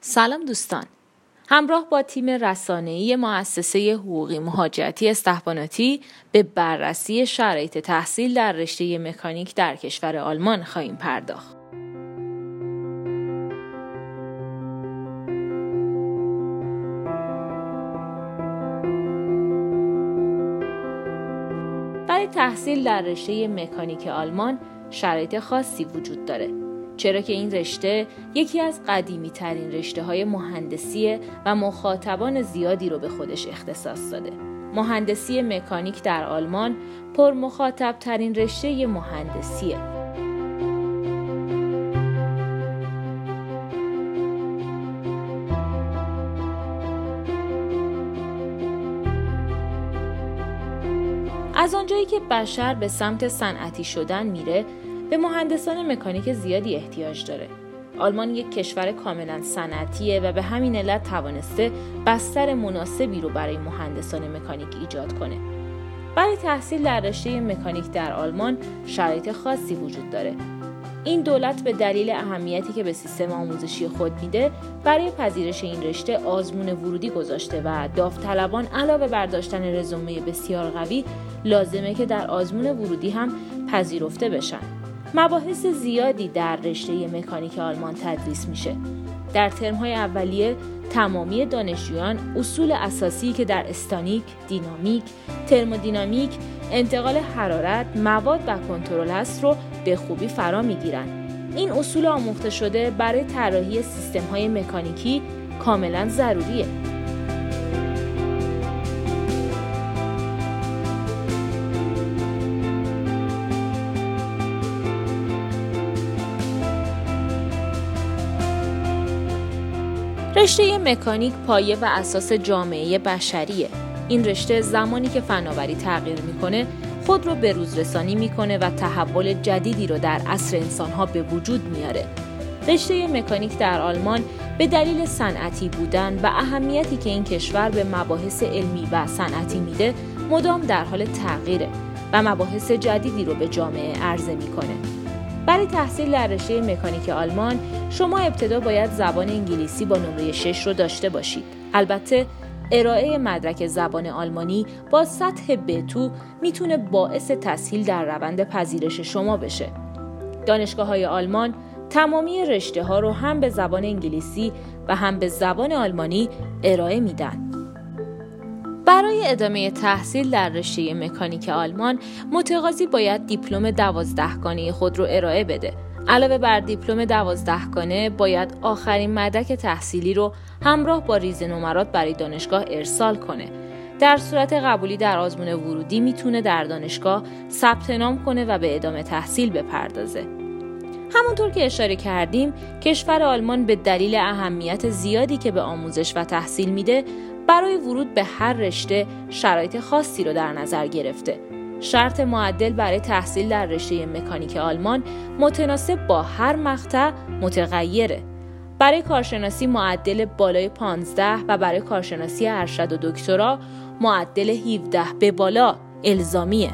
سلام دوستان. همراه با تیم رسانه‌ای مؤسسه حقوقی مهاجرتی استحباناتی به بررسی شرایط تحصیل در رشته مکانیک در کشور آلمان خواهیم پرداخت. برای تحصیل در رشته مکانیک آلمان شرایط خاصی وجود داره، چرا که این رشته یکی از قدیمی ترین رشته های مهندسیه و مخاطبان زیادی رو به خودش اختصاص داده. مهندسی مکانیک در آلمان پر مخاطب ترین رشته مهندسیه. از آنجایی که بشر به سمت صنعتی شدن میره، به مهندسان مکانیک زیادی احتیاج داره. آلمان یک کشور کاملا صنعتیه و به همین علت توانسته بستر مناسبی رو برای مهندسان مکانیک ایجاد کنه. برای تحصیل در رشته مکانیک در آلمان شرایط خاصی وجود داره. این دولت به دلیل اهمیتی که به سیستم آموزشی خود میده، برای پذیرش این رشته آزمون ورودی گذاشته و داوطلبان علاوه بر داشتن رزومه بسیار قوی، لازمه که در آزمون ورودی هم پذیرفته بشن. مباحث زیادی در رشته مکانیک آلمان تدریس میشه. در ترم‌های اولیه تمامی دانشجویان اصول اساسی که در استانیک، دینامیک، ترمودینامیک، انتقال حرارت، مواد و کنترل هست رو به خوبی فرا میگیرن. این اصول آموخته شده برای طراحی سیستم‌های مکانیکی کاملا ضروریه. رشته مکانیک پایه و اساس جامعه بشریه. این رشته زمانی که فناوری تغییر میکنه، خود رو به روز رسانی میکنه و تحول جدیدی رو در عصر انسانها به وجود میاره. رشته مکانیک در آلمان به دلیل صنعتی بودن و اهمیتی که این کشور به مباحث علمی و صنعتی میده، مدام در حال تغییره و مباحث جدیدی رو به جامعه عرضه میکنه. برای تحصیل در رشته مکانیک آلمان، شما ابتدا باید زبان انگلیسی با نمره 6 رو داشته باشید. البته ارائه مدرک زبان آلمانی با سطح B2 میتونه باعث تسهیل در روند پذیرش شما بشه. دانشگاه‌های آلمان تمامی رشته‌ها رو هم به زبان انگلیسی و هم به زبان آلمانی ارائه میدن. برای ادامه تحصیل در رشته مکانیک آلمان، متقاضی باید دیپلم 12 گانه خود رو ارائه بده. علاوه بر دیپلم 12 گانه، باید آخرین مدرک تحصیلی رو همراه با ریز نمرات برای دانشگاه ارسال کنه. در صورت قبولی در آزمون ورودی میتونه در دانشگاه ثبت نام کنه و به ادامه تحصیل بپردازه. همونطور که اشاره کردیم، کشور آلمان به دلیل اهمیت زیادی که به آموزش و تحصیل میده، برای ورود به هر رشته شرایط خاصی رو در نظر گرفته. شرط معدل برای تحصیل در رشته مکانیک آلمان متناسب با هر مقطع متغیره. برای کارشناسی معدل بالای 15 و برای کارشناسی ارشد و دکترا معدل 17 به بالا الزامیه.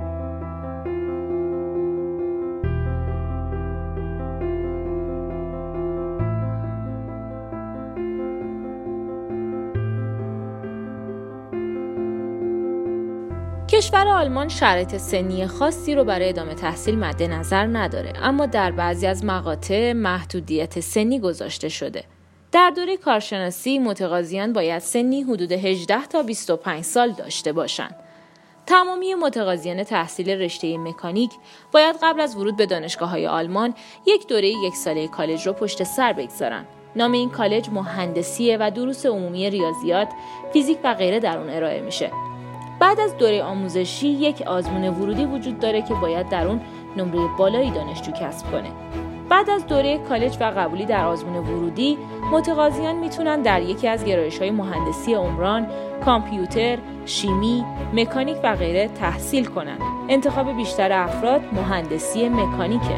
کشور آلمان شرایط سنی خاصی رو برای ادامه تحصیل مد نظر نداره، اما در بعضی از مقاطع محدودیت سنی گذاشته شده. در دوره کارشناسی متقاضیان باید سنی حدود 18 تا 25 سال داشته باشند. تمامی متقاضیان تحصیل رشته مکانیک باید قبل از ورود به دانشگاه‌های آلمان یک دوره 1 ساله کالج رو پشت سر بگذارن. نام این کالج مهندسیه و دروس عمومی ریاضیات، فیزیک و غیره در اون ارائه میشه. بعد از دوره آموزشی یک آزمون ورودی وجود داره که باید در اون نمره بالایی دانشجو کسب کنه. بعد از دوره کالج و قبولی در آزمون ورودی، متقاضیان میتونن در یکی از گرایش‌های مهندسی عمران، کامپیوتر، شیمی، مکانیک و غیره تحصیل کنن. انتخاب بیشتر افراد مهندسی مکانیکه.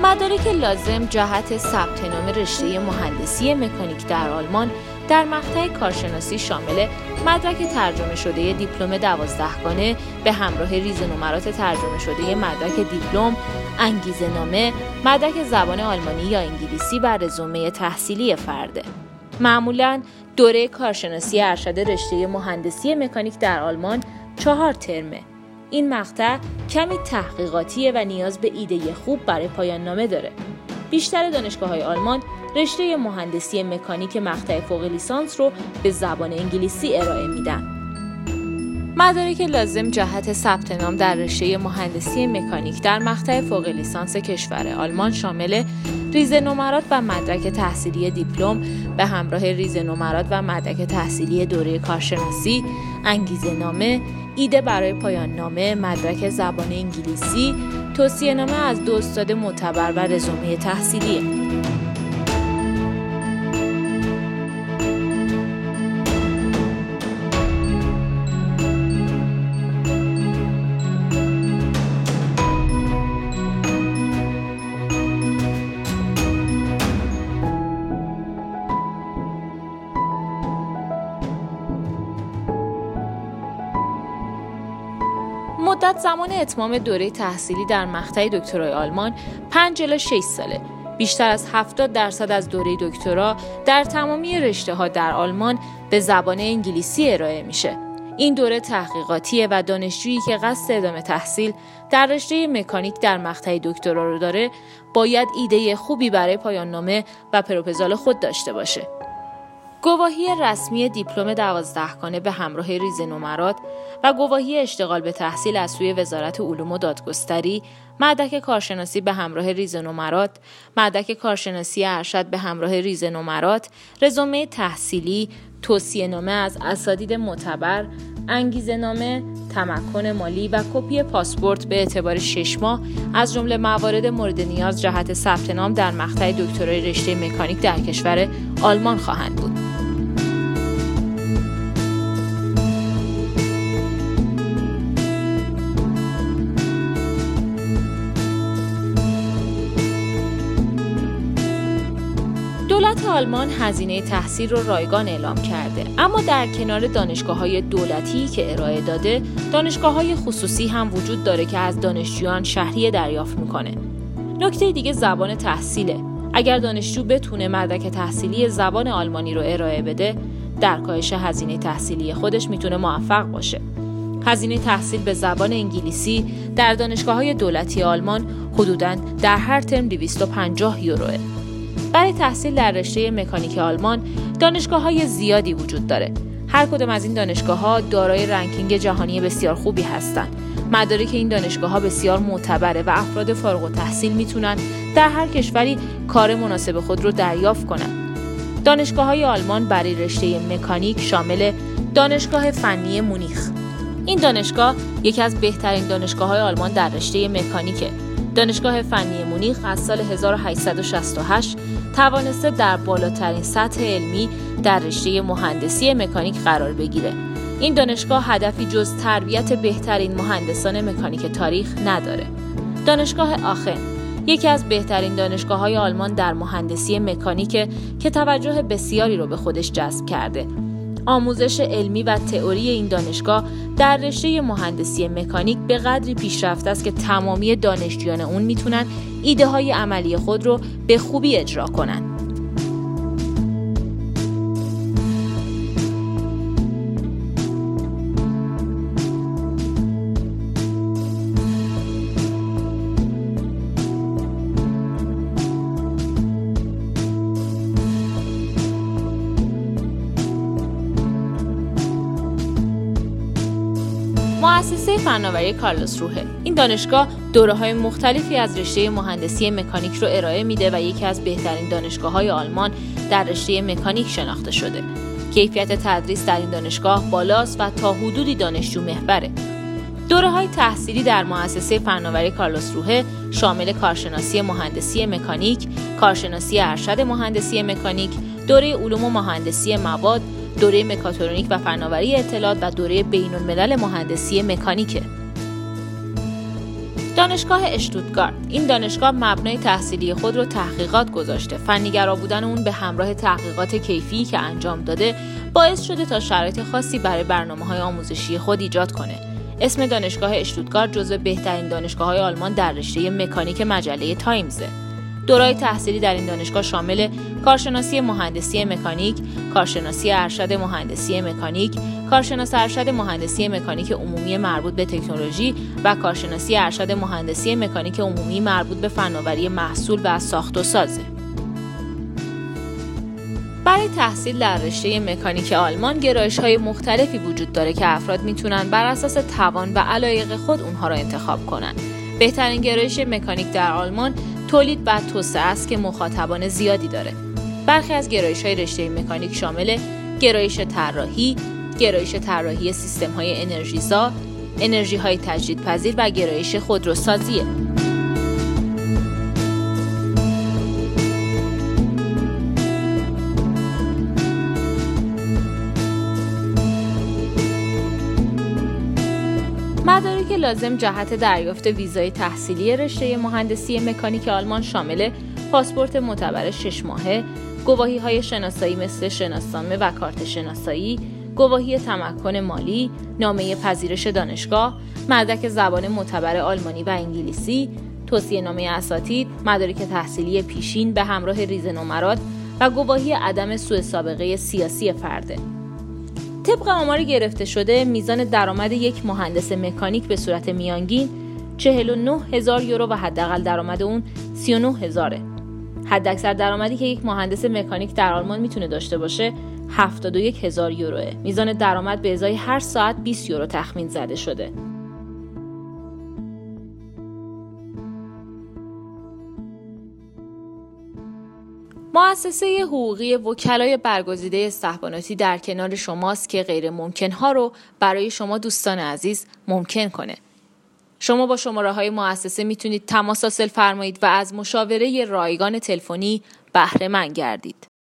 مدارک لازم جهت ثبت نام رشته مهندسی مکانیک در آلمان در مقطع کارشناسی شامل مدرک ترجمه شده دیپلم 12 گانه به همراه ریزنمرات ترجمه شده مدرک دیپلم، انگیزه‌نامه، مدرک زبان آلمانی یا انگلیسی و رزومه تحصیلی فرده. معمولاً دوره کارشناسی ارشد رشته مهندسی مکانیک در آلمان 4 ترمه. این مقطع کمی تحقیقاتیه و نیاز به ایده خوب برای پایان نامه داره. بیشتر دانشگاه‌های آلمان رشته مهندسی مکانیک مقطع فوق لیسانس رو به زبان انگلیسی ارائه میدن. مدارک لازم جهت ثبت نام در رشته مهندسی مکانیک در مقطع فوق لیسانس کشور آلمان شامل ریزنمرات و مدرک تحصیلی دیپلم به همراه ریزنمرات و مدرک تحصیلی دوره کارشناسی، انگیزه‌نامه، ایده برای پایان نامه، مدرک زبان انگلیسی، توصیه‌نامه از 2 استاد معتبر و رزومه تحصیلیه. مدت زمان اتمام دوره تحصیلی در مقطع دکترای آلمان 5 الی 6 ساله. بیشتر از 70% از دوره دکترا در تمامی رشته‌ها در آلمان به زبان انگلیسی ارائه میشه. این دوره تحقیقاتیه و دانشجویی که قصد ادامه تحصیل در رشته مکانیک در مقطع دکترا رو داره، باید ایده خوبی برای پایان نامه و پروپوزال خود داشته باشه. گواهی رسمی دیپلم 12 گانه به همراه ریزنمرات و گواهی اشتغال به تحصیل از سوی وزارت علوم و دادگستری، مدرک کارشناسی به همراه ریزنمرات، مدرک کارشناسی ارشد به همراه ریزنمرات، رزومه تحصیلی، توصیه‌نامه از اساتید معتبر، انگیزه‌نامه، تمکن مالی و کپی پاسپورت به اعتبار 6 ماه از جمله موارد مورد نیاز جهت ثبت نام در مقطع دکترای رشته مکانیک در کشور آلمان خواهند بود. دولت آلمان هزینه تحصیل رو رایگان اعلام کرده، اما در کنار دانشگاه‌های دولتی که ارائه داده، دانشگاه‌های خصوصی هم وجود داره که از دانشجویان شهریه دریافت میکنه. نکته دیگه زبان تحصیله. اگر دانشجو بتونه مدرک تحصیلی زبان آلمانی رو ارائه بده، در کاهش هزینه تحصیلی خودش میتونه موفق باشه. هزینه تحصیل به زبان انگلیسی در دانشگاه‌های دولتی آلمان حدوداً در هر ترم 250 یوروه. برای تحصیل در رشته مکانیک آلمان دانشگاه‌های زیادی وجود داره. هر کدام از این دانشگاه‌ها دارای رنکینگ جهانی بسیار خوبی هستند. مدارک این دانشگاه‌ها بسیار معتبره و افراد فارغ التحصیل میتونن در هر کشوری کار مناسب خود رو دریافت کنن. دانشگاه‌های آلمان برای رشته مکانیک شامل دانشگاه فنی مونیخ. این دانشگاه یکی از بهترین دانشگاه‌های آلمان در رشته مکانیکه. دانشگاه فنی مونیخ از سال 1868 توانسته در بالاترین سطح علمی در رشته مهندسی مکانیک قرار بگیره. این دانشگاه هدفی جز تربیت بهترین مهندسان مکانیک تاریخ نداره. دانشگاه آخن یکی از بهترین دانشگاه‌های آلمان در مهندسی مکانیک که توجه بسیاری رو به خودش جذب کرده. آموزش علمی و تئوری این دانشگاه در رشته مهندسی مکانیک به قدری پیشرفته است که تمامی دانشجویان اون میتونن ایده های عملی خود رو به خوبی اجرا کنن. مؤسسه فناوری کارلوس روهه. این دانشگاه دوره‌های مختلفی از رشته مهندسی مکانیک رو ارائه میده و یکی از بهترین دانشگاه‌های آلمان در رشته مکانیک شناخته شده. کیفیت تدریس در این دانشگاه بالاست و تا حدودی دانشجو محوره. دوره‌های تحصیلی در مؤسسه فناوری کارلوس روهه شامل کارشناسی مهندسی مکانیک، کارشناسی ارشد مهندسی مکانیک، دوره علوم و مهندسی مواد، دوره مکاترونیک و فناوری اطلاعات و دوره بین‌الملل مهندسی مکانیکه. دانشگاه اشتوتگارت. این دانشگاه مبنای تحصیلی خود رو تحقیقات گذاشته. فنیگرا بودن اون به همراه تحقیقات کیفی که انجام داده باعث شده تا شرایط خاصی برای برنامه‌های آموزشی خود ایجاد کنه. اسم دانشگاه اشتوتگارت جزو بهترین دانشگاه‌های آلمان در رشته مکانیک مجله تایمزه. دوره‌های تحصیلی در این دانشگاه شامل کارشناسی مهندسی مکانیک، کارشناسی ارشد مهندسی مکانیک، کارشناس ارشد مهندسی مکانیک عمومی مربوط به تکنولوژی و کارشناسی ارشد مهندسی مکانیک عمومی مربوط به فناوری محصول و ساخت و سازه. برای تحصیل در رشته مکانیک آلمان گرایش‌های مختلفی وجود داره که افراد میتونن بر اساس توان و علایق خود اونها را انتخاب کنن. بهترین گرایش مکانیک در آلمان تولید و توسعه است که مخاطبان زیادی داره. برخی از گرایش‌های رشته مکانیک شامل گرایش طراحی سیستم‌های انرژیزا، انرژی‌های تجدیدپذیر و گرایش خودروسازیه. مدارک لازم جهت دریافت ویزای تحصیلی رشته مهندسی مکانیک آلمان شامل پاسپورت معتبر 6 ماهه، گواهی‌های شناسایی مثل شناسنامه و کارت شناسایی، گواهی تمکن مالی، نامه پذیرش دانشگاه، مدرک زبان معتبر آلمانی و انگلیسی، توصیه‌نامه اساتید، مدارک تحصیلی پیشین به همراه ریز نمرات و گواهی عدم سوء سابقه سیاسی فرده. طبق آمار گرفته شده میزان درآمد یک مهندس مکانیک به صورت میانگین 49,000 یورو و حداقل درآمد اون 39,000. حداکثر درآمدی که یک مهندس مکانیک در آلمان میتونه داشته باشه 71,000 یوروه. میزان درآمد به ازای هر ساعت 20 یورو تخمین زده شده. مؤسسه حقوقی وکلای برگزیده استخباراتی در کنار شماست که غیر ممکن‌ها رو برای شما دوستان عزیز ممکن کنه. شما با شماره‌های مؤسسه میتونید تماس حاصل فرمایید و از مشاوره رایگان تلفنی بهره مند گردید.